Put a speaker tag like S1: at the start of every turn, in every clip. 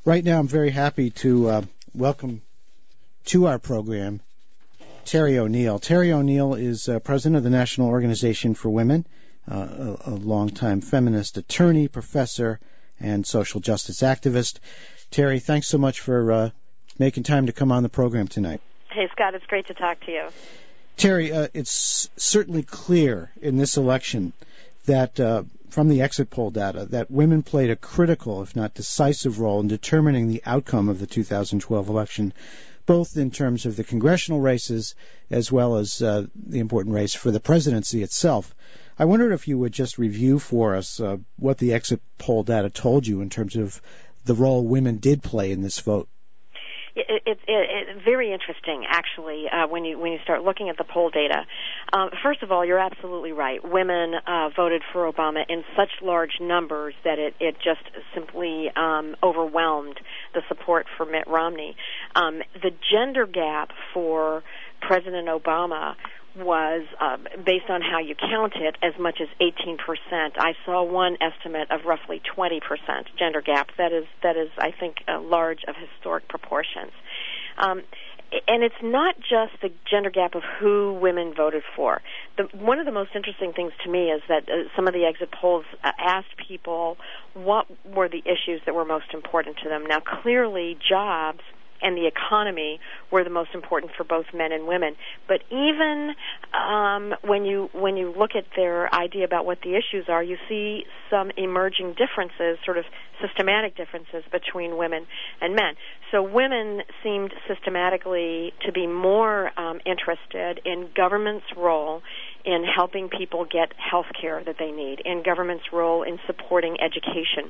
S1: Right now, I'm very happy to welcome to our program Terry O'Neill. Terry O'Neill is president of the National Organization for Women, a longtime feminist attorney, professor, and social justice activist. Terry, thanks so much for making time to come on the program tonight.
S2: Hey, Scott, it's great to talk to you.
S1: Terry, it's certainly clear in this election that from the exit poll data that women played a critical, if not decisive, role in determining the outcome of the 2012 election, both in terms of the congressional races as well as the important race for the presidency itself. I wondered if you would just review for us what the exit poll data told you in terms of the role women did play in this vote.
S2: It's very interesting, actually, when you start looking at the poll data. First of all, you're absolutely right. Women voted for Obama in such large numbers that it just simply overwhelmed the support for Mitt Romney. The gender gap for President Obama was, based on how you count it, as much as 18%. I saw one estimate of roughly 20% gender gap. That is, I think, large of historic proportions. And it's not just the gender gap of who women voted for. One of the most interesting things to me is that some of the exit polls asked people what were the issues that were most important to them. Now, clearly, jobs and the economy were the most important for both men and women. But even when you look at their idea about what the issues are, you see some emerging differences, sort of systematic differences between women and men. So women seemed systematically to be more interested in government's role in helping people get health care that they need, in government's role in supporting education.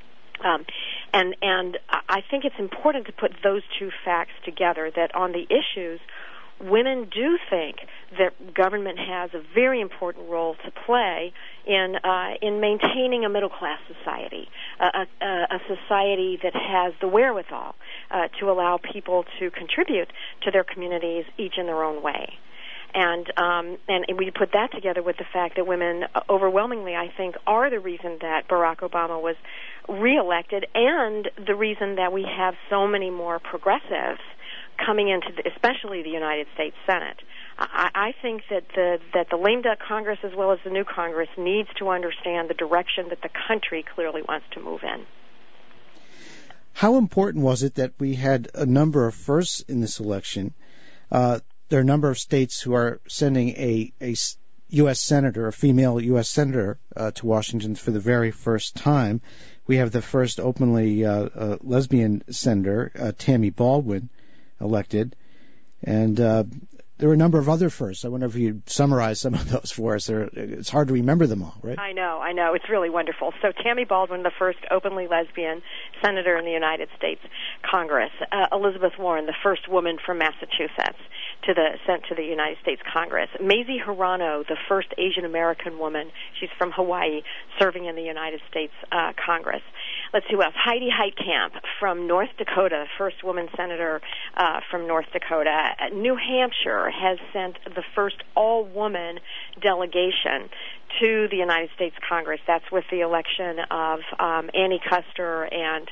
S2: And I think it's important to put those two facts together, that on the issues, women do think that government has a very important role to play in maintaining a middle-class society, a society that has the wherewithal to allow people to contribute to their communities, each in their own way. And we put that together with the fact that women overwhelmingly, I think, are the reason that Barack Obama was reelected, and the reason that we have so many more progressives coming into, especially the United States Senate. I think that the lame duck Congress, as well as the new Congress, needs to understand the direction that the country clearly wants to move in.
S1: How important was it that we had a number of firsts in this election? There are a number of states who are sending a U.S. senator, a female U.S. senator, to Washington for the very first time. We have the first openly lesbian senator, Tammy Baldwin, elected. And there were a number of other firsts. I wonder if you'd summarize some of those for us. It's hard to remember them all, right?
S2: I know. It's really wonderful. So Tammy Baldwin, the first openly lesbian senator in the United States Congress. Elizabeth Warren, the first woman from Massachusetts sent to the United States Congress. Mazie Hirono, the first Asian American woman. She's from Hawaii, serving in the United States Congress. Let's see who else. Heidi Heitkamp from North Dakota, first woman senator from North Dakota. New Hampshire has sent the first all-woman delegation to the United States Congress. That's with the election of Annie Kuster and,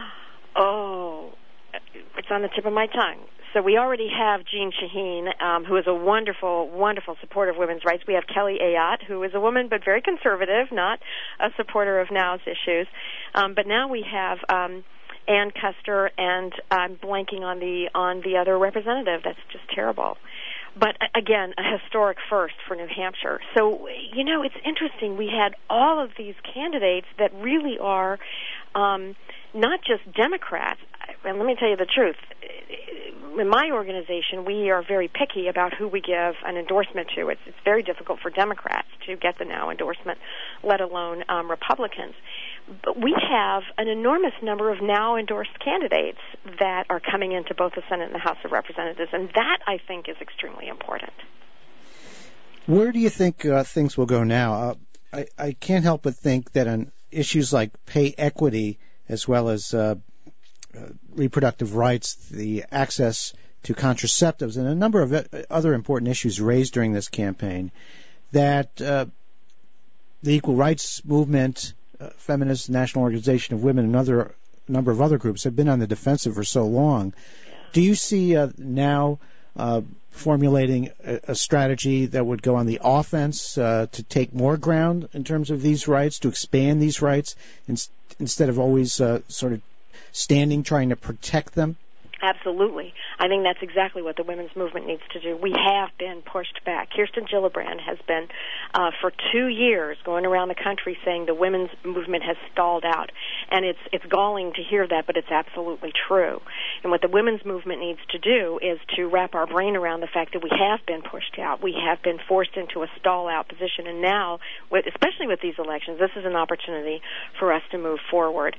S2: it's on the tip of my tongue. So we already have Jeanne Shaheen, who is a wonderful, wonderful supporter of women's rights. We have Kelly Ayotte, who is a woman but very conservative, not a supporter of now's issues. But now we have Ann Kuster, and I'm blanking on the other representative. That's just terrible. But again, a historic first for New Hampshire. So, it's interesting. We had all of these candidates that really are not just Democrats. And let me tell you the truth. In my organization, we are very picky about who we give an endorsement to. It's very difficult for Democrats to get the now endorsement, let alone Republicans. But we have an enormous number of now endorsed candidates that are coming into both the Senate and the House of Representatives, and that, I think, is extremely important.
S1: Where do you think things will go now? I can't help but think that on issues like pay equity as well as reproductive rights, the access to contraceptives, and a number of other important issues raised during this campaign, that the equal rights movement, Feminist National Organization of Women, and other number of other groups have been on the defensive for so long. Yeah. Do you see now formulating a strategy that would go on the offense to take more ground in terms of these rights, to expand these rights, instead of always sort of standing trying to protect them?
S2: Absolutely. I think that's exactly what the women's movement needs to do. We have been pushed back. Kirsten Gillibrand has been, for 2 years, going around the country saying the women's movement has stalled out. And it's galling to hear that, but it's absolutely true. And what the women's movement needs to do is to wrap our brain around the fact that we have been pushed out. We have been forced into a stall-out position. And now, especially with these elections, this is an opportunity for us to move forward.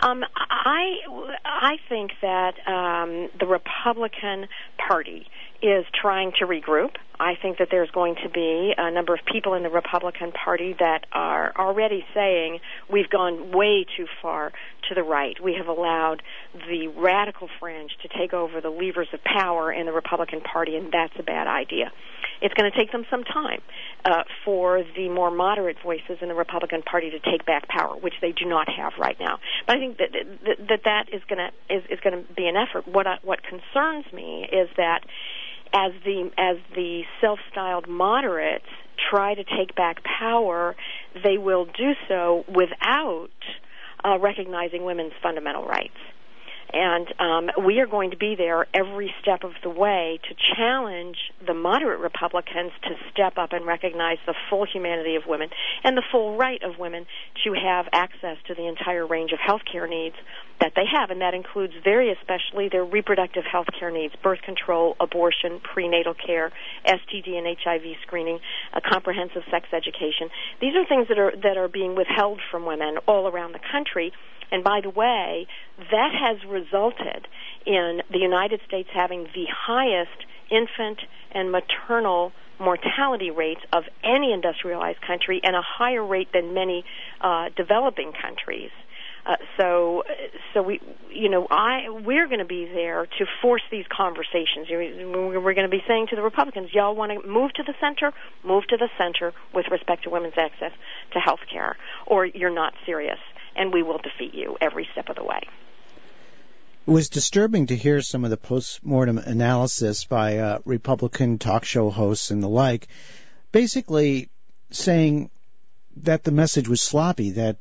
S2: I think that the Republican Party is trying to regroup. I think that there's going to be a number of people in the Republican Party that are already saying we've gone way too far to the right. We have allowed the radical fringe to take over the levers of power in the Republican Party, and that's a bad idea. It's going to take them some time for the more moderate voices in the Republican Party to take back power, which they do not have right now. But I think that is going to be an effort. What concerns me is that as the self-styled moderates try to take back power, they will do so without recognizing women's fundamental rights. And we are going to be there every step of the way to challenge the moderate Republicans to step up and recognize the full humanity of women and the full right of women to have access to the entire range of health care needs that they have. And that includes very especially their reproductive health care needs, birth control, abortion, prenatal care, STD and HIV screening, comprehensive sex education. These are things that are being withheld from women all around the country. And by the way, that has resulted in the United States having the highest infant and maternal mortality rates of any industrialized country and a higher rate than many developing countries. So we're going to be there to force these conversations. We're going to be saying to the Republicans, y'all want to move to the center with respect to women's access to health care, or you're not serious, and we will defeat you every step of the way.
S1: It was disturbing to hear some of the post-mortem analysis by Republican talk show hosts and the like, basically saying that the message was sloppy, that,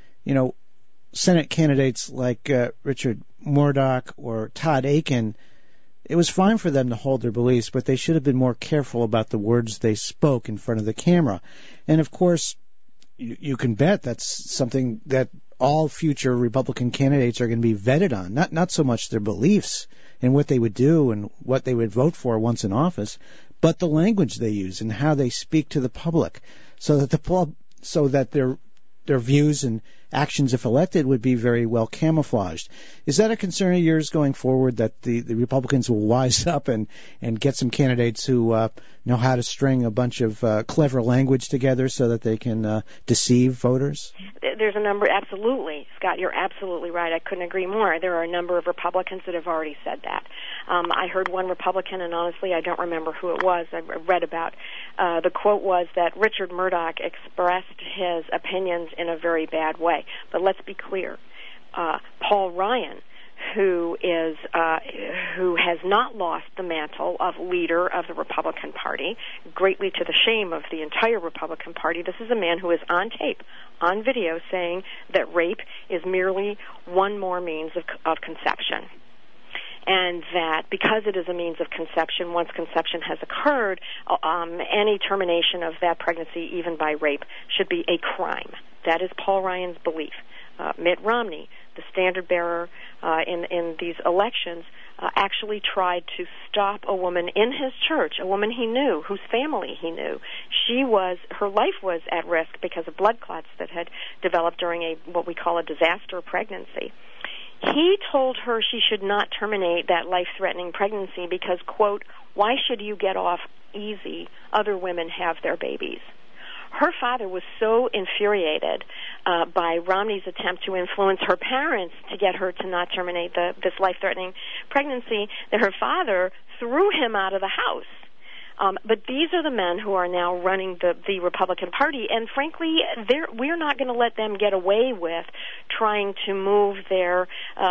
S1: Senate candidates like Richard Murdoch or Todd Akin, it was fine for them to hold their beliefs, but they should have been more careful about the words they spoke in front of the camera. And, of course, you can bet that's something that all future Republican candidates are going to be vetted on, not so much their beliefs and what they would do and what they would vote for once in office, but the language they use and how they speak to the public, so that their views and actions, if elected, would be very well camouflaged. Is that a concern of yours going forward, that the Republicans will wise up and get some candidates who know how to string a bunch of clever language together so that they can deceive voters?
S2: There's a number, absolutely. Scott, you're absolutely right. I couldn't agree more. There are a number of Republicans that have already said that. I heard one Republican, and honestly, I don't remember who it was. I read about the quote was that Richard Murdoch expressed his opinions in a very bad way. But let's be clear. Paul Ryan, who has not lost the mantle of leader of the Republican Party, greatly to the shame of the entire Republican Party. This is a man who is on tape, on video, saying that rape is merely one more means of conception. And that because it is a means of conception, once conception has occurred, any termination of that pregnancy, even by rape, should be a crime. That is Paul Ryan's belief. Mitt Romney, the standard bearer in these elections, actually tried to stop a woman in his church, a woman he knew, whose family he knew. Her life was at risk because of blood clots that had developed during what we call a disaster pregnancy. He told her she should not terminate that life-threatening pregnancy because, quote, why should you get off easy? Other women have their babies. Her father was so infuriated by Romney's attempt to influence her parents to get her to not terminate this life-threatening pregnancy that her father threw him out of the house. But these are the men who are now running the Republican Party, and frankly, we're not going to let them get away with trying to move their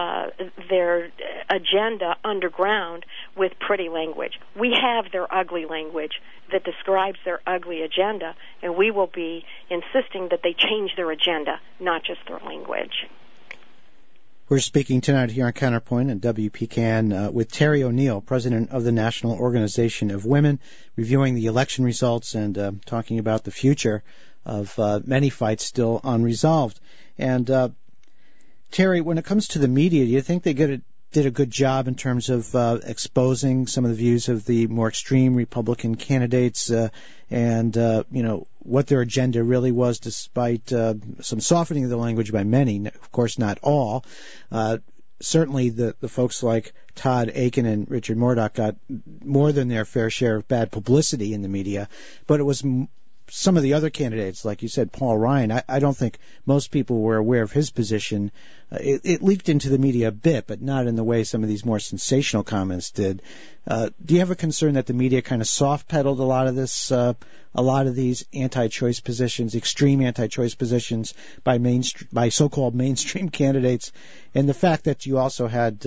S2: agenda underground with pretty language. We have their ugly language that describes their ugly agenda, and we will be insisting that they change their agenda, not just their language.
S1: We're speaking tonight here on Counterpoint and WPCAN with Terry O'Neill, president of the National Organization of Women, reviewing the election results and talking about the future of many fights still unresolved. And Terry, when it comes to the media, do you think they did a good job in terms of exposing some of the views of the more extreme Republican candidates and what their agenda really was, despite some softening of the language by many, of course not all. Certainly the folks like Todd Akin and Richard Murdoch got more than their fair share of bad publicity in the media, but it was some of the other candidates, like you said, Paul Ryan. I don't think most people were aware of his position. It leaked into the media a bit, but not in the way some of these more sensational comments did. Do you have a concern that the media kind of soft-pedaled a lot of these anti-choice positions, extreme anti-choice positions by so-called mainstream candidates, and the fact that you also had,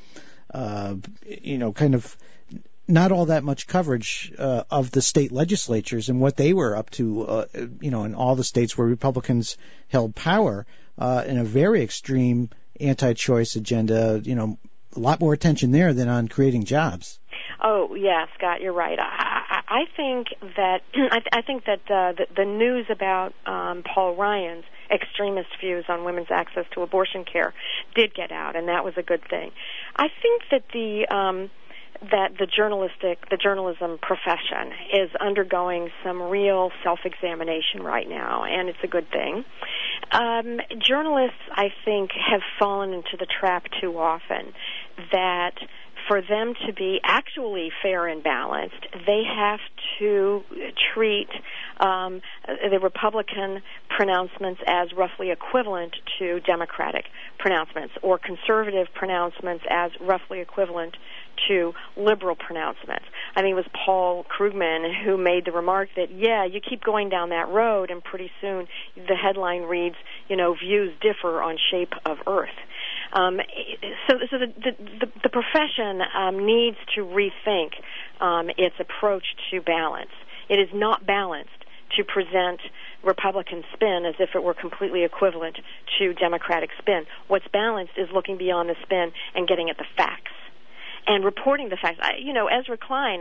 S1: kind of not all that much coverage of the state legislatures and what they were up to, in all the states where Republicans held power, in a very extreme anti-choice agenda, a lot more attention there than on creating jobs.
S2: Oh, yeah, Scott, you're right. I think that the news about Paul Ryan's extremist views on women's access to abortion care did get out, and that was a good thing. I think that the journalism profession is undergoing some real self-examination right now, and it's a good thing. Journalists, I think, have fallen into the trap too often that for them to be actually fair and balanced, they have to treat the Republican pronouncements as roughly equivalent to Democratic pronouncements, or conservative pronouncements as roughly equivalent to liberal pronouncements. I think it was Paul Krugman who made the remark that, you keep going down that road and pretty soon the headline reads, views differ on shape of earth. So the profession needs to rethink its approach to balance. It is not balanced to present Republican spin as if it were completely equivalent to Democratic spin. What's balanced is looking beyond the spin and getting at the facts and reporting the facts. Ezra Klein,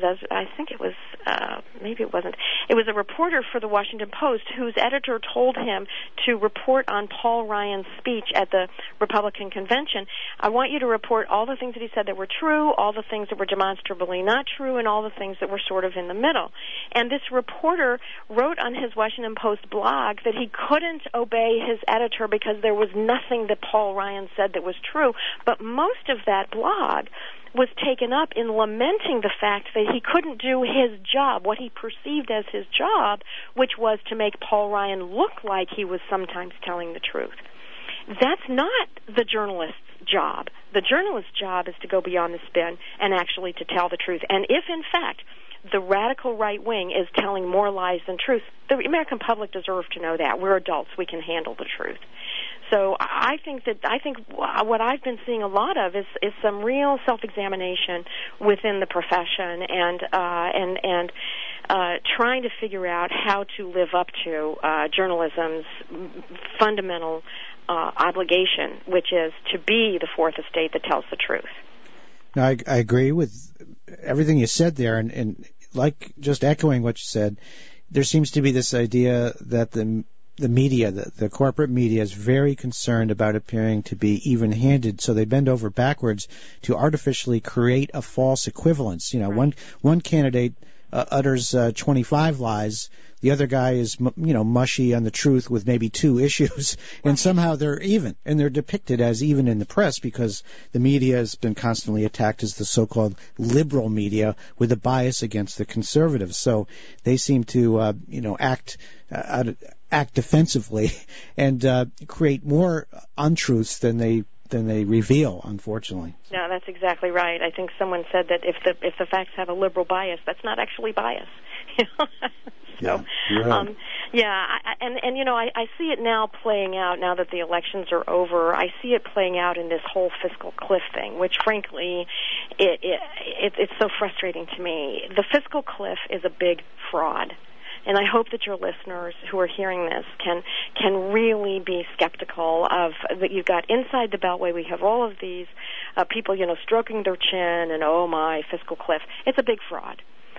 S2: it was a reporter for the Washington Post whose editor told him to report on Paul Ryan's speech at the Republican convention. I want you to report all the things that he said that were true, all the things that were demonstrably not true, and all the things that were sort of in the middle. And this reporter wrote on his Washington Post blog that he couldn't obey his editor because there was nothing that Paul Ryan said that was true, but most of that blog was taken up in lamenting the fact that he couldn't do his job, what he perceived as his job, which was to make Paul Ryan look like he was sometimes telling the truth. That's not the journalist's job. The journalist's job is to go beyond the spin and actually to tell the truth. And if, in fact, the radical right wing is telling more lies than truth, the American public deserve to know that. We're adults. We can handle the truth. So I think what I've been seeing a lot of is some real self-examination within the profession and trying to figure out how to live up to journalism's fundamental obligation, which is to be the fourth estate that tells the truth.
S1: Now, I agree with everything you said there, and like just echoing what you said, there seems to be this idea that the media, the corporate media, is very concerned about appearing to be even-handed, so they bend over backwards to artificially create a false equivalence. Right. One candidate utters 25 lies, the other guy is mushy on the truth with maybe 2 issues, and somehow they're even, and they're depicted as even in the press because the media has been constantly attacked as the so-called liberal media with a bias against the conservatives. So they seem to act defensively and create more untruths than they reveal, unfortunately.
S2: No, that's exactly right. I think someone said that if the facts have a liberal bias, that's not actually bias. So, I see it now playing out now that the elections are over. I see it playing out in this whole fiscal cliff thing, which frankly, it's so frustrating to me. The fiscal cliff is a big fraud. And I hope that your listeners who are hearing this can really be skeptical of that. You've got inside the Beltway, we have all of these people, stroking their chin and, oh my, fiscal cliff. It's a big fraud.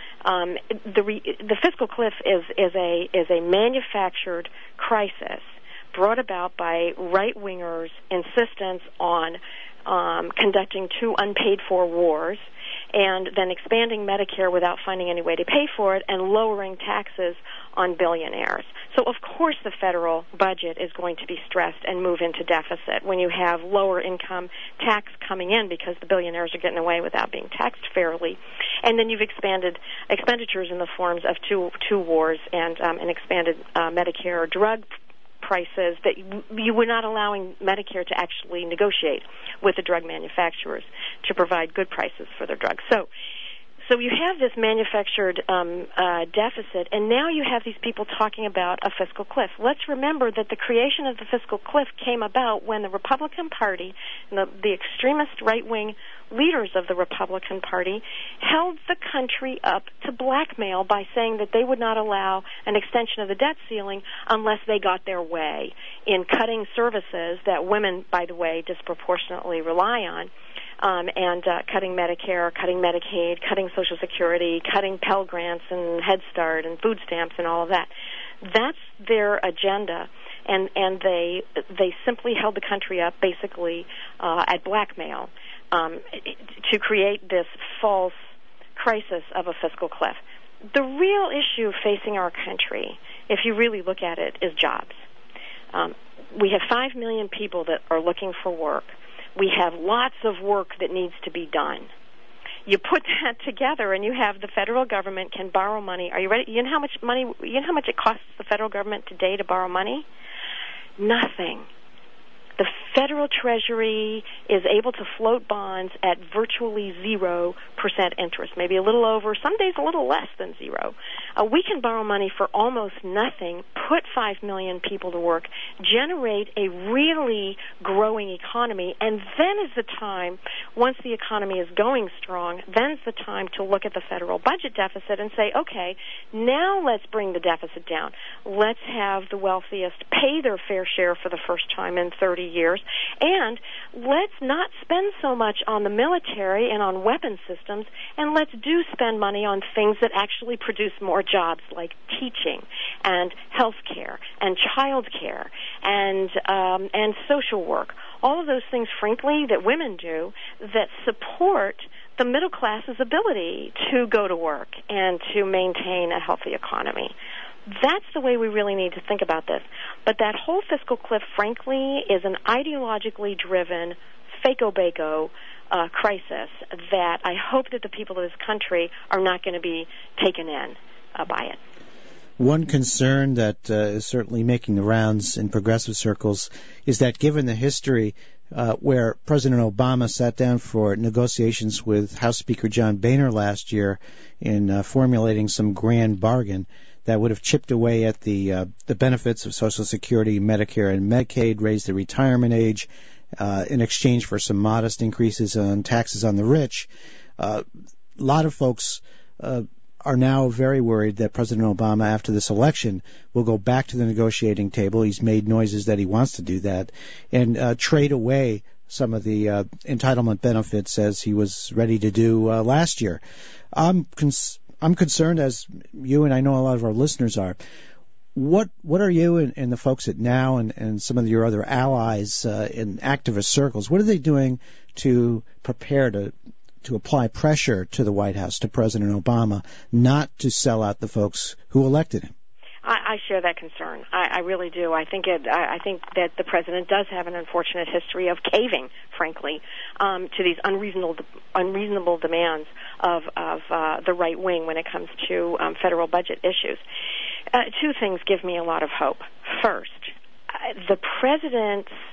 S2: The fiscal cliff is a manufactured crisis brought about by right-wingers' insistence on conducting 2 unpaid-for wars, and then expanding Medicare without finding any way to pay for it, and lowering taxes on billionaires. So, of course, the federal budget is going to be stressed and move into deficit when you have lower income tax coming in because the billionaires are getting away without being taxed fairly. And then you've expanded expenditures in the forms of two wars and an expanded Medicare drug prices that you were not allowing Medicare to actually negotiate with the drug manufacturers to provide good prices for their drugs. So you have this manufactured deficit, and now you have these people talking about a fiscal cliff. Let's remember that the creation of the fiscal cliff came about when the Republican Party, and the extremist right-wing leaders of the Republican Party, held the country up to blackmail by saying that they would not allow an extension of the debt ceiling unless they got their way in cutting services that women, by the way, disproportionately rely on. And cutting Medicare, cutting Medicaid, cutting Social Security, cutting Pell Grants and Head Start and food stamps and all of that. That's their agenda, and they simply held the country up basically at blackmail to create this false crisis of a fiscal cliff. The real issue facing our country, if you really look at it, is jobs. We have 5 million people that are looking for work. We have lots of work that needs to be done. You put that together, and you have the federal government can borrow money. Are you ready? You know how much it costs the federal government today to borrow money? Nothing. The federal treasury is able to float bonds at virtually 0% interest, maybe a little over, some days a little less than 0. We can borrow money for almost nothing, put 5 million people to work, generate a really growing economy, and then is the time, once the economy is going strong, then is the time to look at the federal budget deficit and say, okay, now let's bring the deficit down. Let's have the wealthiest pay their fair share for the first time in 30 years, and let's not spend so much on the military and on weapon systems, and let's spend money on things that actually produce more jobs, like teaching and health care and child care and social work. All of those things, frankly, that women do that support the middle class's ability to go to work and to maintain a healthy economy. That's the way we really need to think about this. But that whole fiscal cliff, frankly, is an ideologically driven, fake-o-bako crisis that I hope that the people of this country are not going to be taken in by it.
S1: One concern that is certainly making the rounds in progressive circles is that given the history where President Obama sat down for negotiations with House Speaker John Boehner last year in formulating some grand bargain that would have chipped away at the benefits of Social Security, Medicare, and Medicaid, raised the retirement age in exchange for some modest increases on taxes on the rich. A lot of folks are now very worried that President Obama, after this election, will go back to the negotiating table. He's made noises that he wants to do that, and trade away some of the entitlement benefits as he was ready to do last year. I'm concerned, as you and I know a lot of our listeners are. What are you and the folks at NOW and some of your other allies in activist circles, what are they doing to prepare to apply pressure to the White House, to President Obama, not to sell out the folks who elected him?
S2: I share that concern. I really do. I think that the president does have an unfortunate history of caving, frankly, to these unreasonable demands of the right wing when it comes to federal budget issues. Two things give me a lot of hope. First, the president's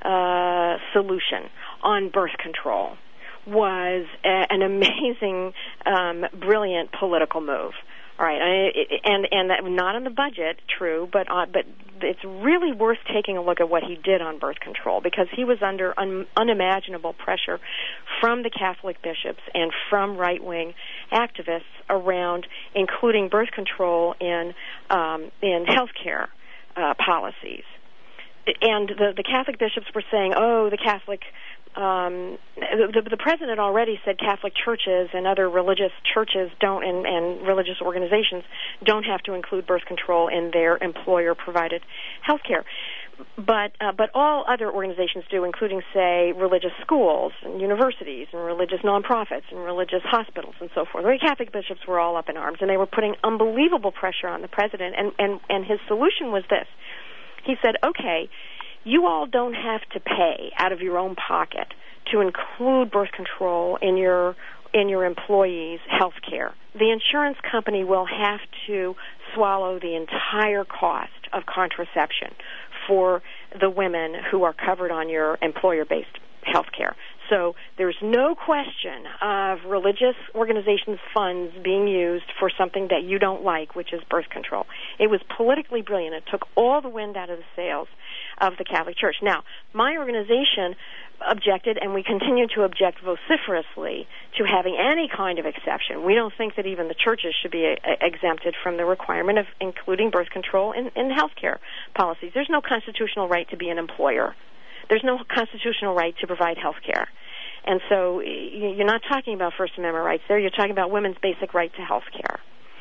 S2: solution on birth control was an amazing, brilliant political move. All right, and that, not on the budget, true, but it's really worth taking a look at what he did on birth control, because he was under unimaginable pressure from the Catholic bishops and from right-wing activists around including birth control in healthcare policies. And the Catholic bishops were saying, oh, the Catholic the president already said Catholic churches and other religious churches don't, and religious organizations don't have to include birth control in their employer-provided health care. But all other organizations do, including, say, religious schools and universities and religious nonprofits and religious hospitals and so forth. The Catholic bishops were all up in arms, and they were putting unbelievable pressure on the president, and his solution was this. He said, okay, you all don't have to pay out of your own pocket to include birth control in your employees' health care. The insurance company will have to swallow the entire cost of contraception for the women who are covered on your employer-based health care. So there's no question of religious organizations' funds being used for something that you don't like, which is birth control. It was politically brilliant. It took all the wind out of the sails of the Catholic Church. Now, my organization objected, and we continue to object vociferously to having any kind of exception. We don't think that even the churches should be exempted from the requirement of including birth control in health care policies. There's no constitutional right to be an employer. There's no constitutional right to provide health care. And so you're not talking about First Amendment rights there. You're talking about women's basic right to health care.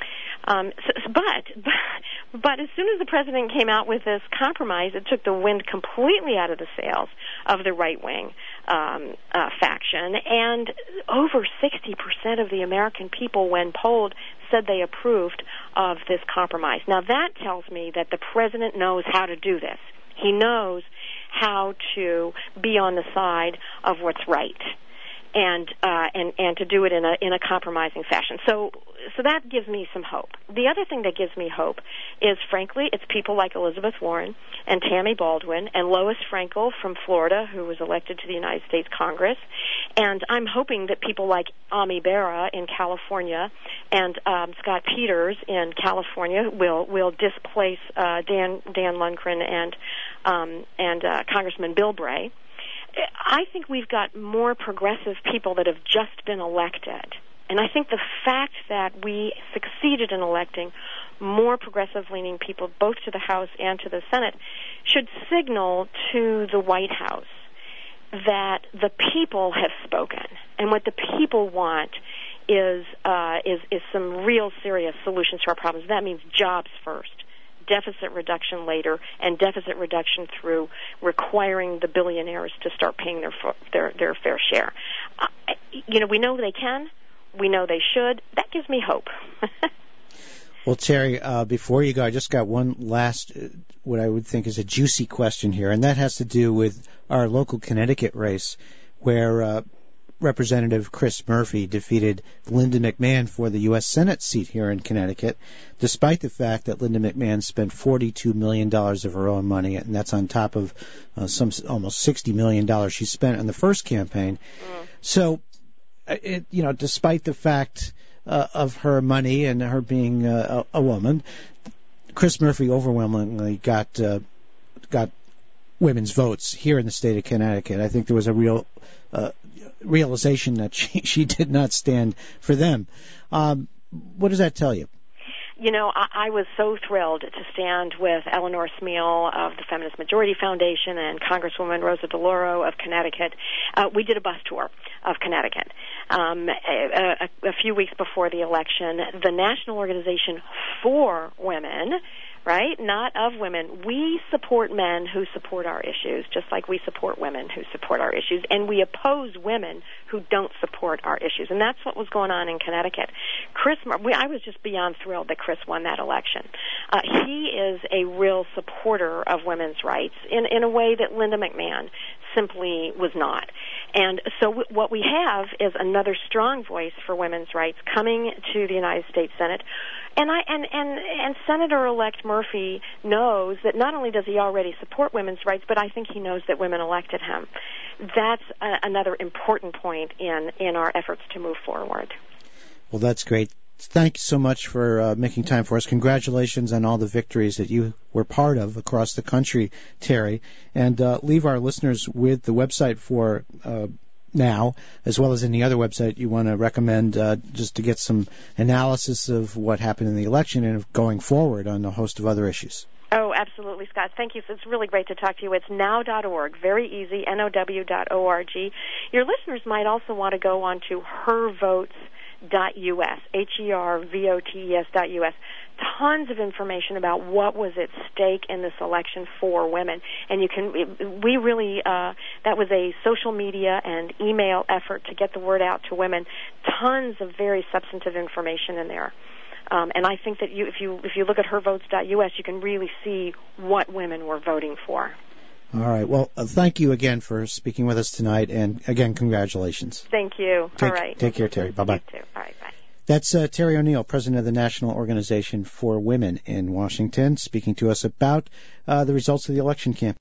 S2: But as soon as the president came out with this compromise, it took the wind completely out of the sails of the right-wing faction. And over 60% of the American people, when polled, said they approved of this compromise. Now, that tells me that the president knows how to do this. He knows how to be on the side of what's right, and to do it in a compromising fashion. So that gives me some hope. The other thing that gives me hope is, frankly, it's people like Elizabeth Warren and Tammy Baldwin and Lois Frankel from Florida, who was elected to the United States Congress. And I'm hoping that people like Ami Bera in California and Scott Peters in California will displace Dan Lundgren and Congressman Bill Bray. I think we've got more progressive people that have just been elected. And I think the fact that we succeeded in electing more progressive-leaning people, both to the House and to the Senate, should signal to the White House that the people have spoken, and what the people want is some real serious solutions to our problems. That means jobs first, deficit reduction later, and deficit reduction through requiring the billionaires to start paying their fair share. We know they can. We know they should. That gives me hope.
S1: Well, Terry, before you go, I just got one last, what I would think is a juicy question here, and that has to do with our local Connecticut race, where Representative Chris Murphy defeated Linda McMahon for the U.S. Senate seat here in Connecticut, despite the fact that Linda McMahon spent $42 million of her own money, and that's on top of almost $60 million she spent in the first campaign. So, despite the fact of her money and her being a woman, Chris Murphy overwhelmingly got women's votes here in the state of Connecticut. I think there was a real realization that she did not stand for them. What does that tell you?
S2: I was so thrilled to stand with Eleanor Smeal of the Feminist Majority Foundation and Congresswoman Rosa DeLauro of Connecticut. We did a bus tour of Connecticut a few weeks before the election. The National Organization for Women, right, not of women. We support men who support our issues, just like we support women who support our issues, and we oppose women who don't support our issues. And that's what was going on in Connecticut. I was just beyond thrilled that Chris won that election. He is a real supporter of women's rights in a way that Linda McMahon simply was not. And so what we have is another strong voice for women's rights coming to the United States Senate. And Senator-elect Murphy knows that not only does he already support women's rights, but I think he knows that women elected him. That's another important point in our efforts to move forward.
S1: Well, that's great. Thank you so much for making time for us. Congratulations on all the victories that you were part of across the country, Terry. And leave our listeners with the website for now, as well as any other website you want to recommend just to get some analysis of what happened in the election and going forward on a host of other issues.
S2: Oh, absolutely, Scott. Thank you. It's really great to talk to you. It's now.org, very easy, now.org. Your listeners might also want to go on to hervotes.us, hervotes.us. Tons of information about what was at stake in this election for women. And that was a social media and email effort to get the word out to women. Tons of very substantive information in there. And I think that if you look at hervotes.us, you can really see what women were voting for.
S1: All right. Well, thank you again for speaking with us tonight. And again, congratulations.
S2: Thank you. All right.
S1: Take care, Terry. Bye-bye.
S2: You too. All right, bye.
S1: That's Terry O'Neill, president of the National Organization for Women in Washington, speaking to us about the results of the election campaign.